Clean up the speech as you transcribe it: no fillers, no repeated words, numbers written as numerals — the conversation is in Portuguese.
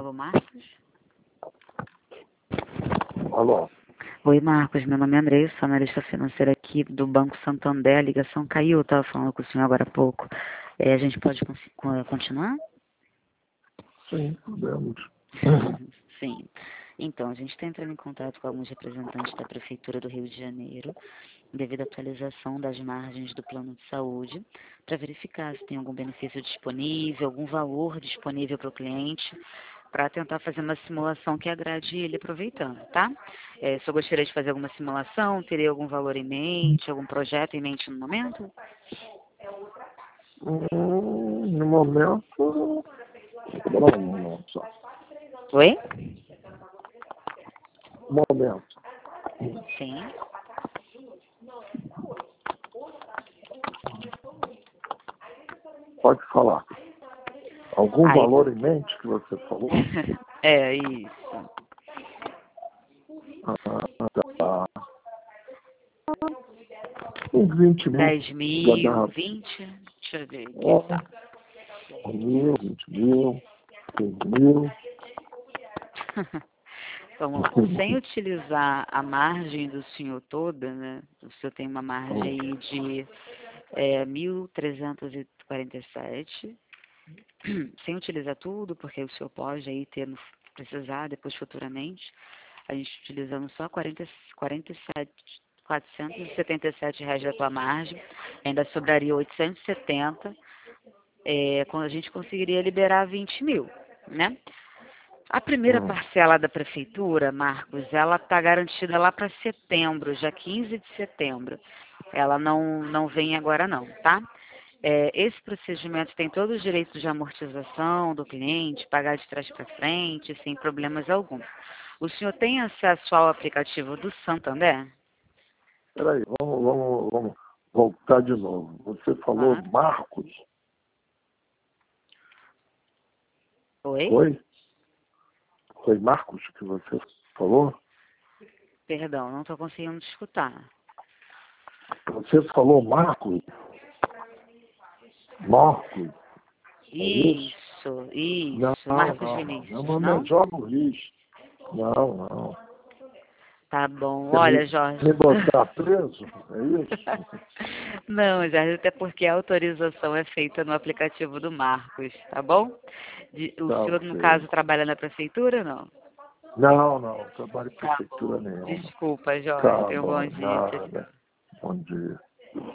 Alô, Marcos? Alô? Oi, Marcos. Meu nome é Andressa, analista financeira aqui do Banco Santander. A ligação caiu, eu estava falando com o senhor agora há pouco. A gente pode continuar? Sim, podemos. Sim. Então, a gente está entrando em contato com alguns representantes da Prefeitura do Rio de Janeiro, devido à atualização das margens do plano de saúde, para verificar se tem algum benefício disponível, algum valor disponível para o cliente, para tentar fazer uma simulação que agrade ele aproveitando, tá? Se eu gostaria de fazer alguma simulação, teria algum valor em mente, algum projeto em mente no momento? No momento. Espera um momento só. Oi? Um momento. Sim. Pode falar. Algum Aí. valor em mente que você falou? É, isso. Tá. Uns 20 mil. 10 Já mil, dá 20? Deixa eu ver aqui, tá. 10 mil, 20 mil, 15 mil. Vamos lá. Sem utilizar a margem do senhor toda, né? O senhor tem uma margem aí de 1.347. Sem utilizar tudo, porque o senhor pode aí precisar depois futuramente. A gente utilizando só 477 reais da tua margem, ainda sobraria 870, quando a gente conseguiria liberar 20 mil, né? A primeira parcela da prefeitura, Marcos, ela está garantida lá para setembro, já 15 de setembro. Ela não vem agora não, tá? Esse procedimento tem todos os direitos de amortização do cliente, pagar de trás para frente, sem problemas algum. O senhor tem acesso ao aplicativo do Santander? Peraí, vamos voltar de novo. Você falou Claro. Marcos? Oi? Oi? Foi Marcos que você falou? Perdão, não estou conseguindo te escutar. Você falou Marcos? Marcos? Isso, Marcos Não. Meu Vinícius, nome é não? Jorge Luiz. Não. Tá bom. Quer Olha, Jorge. me botar preso? É isso? Não, Jorge, até porque a autorização é feita no aplicativo do Marcos, tá bom? O Tá, senhor, no ok. caso, trabalha na prefeitura, não? Não trabalho em Tá prefeitura bom. nenhuma. Desculpa, Jorge. Tá Tenha um bom bom, dia. Tchau, tchau. nada. Bom dia.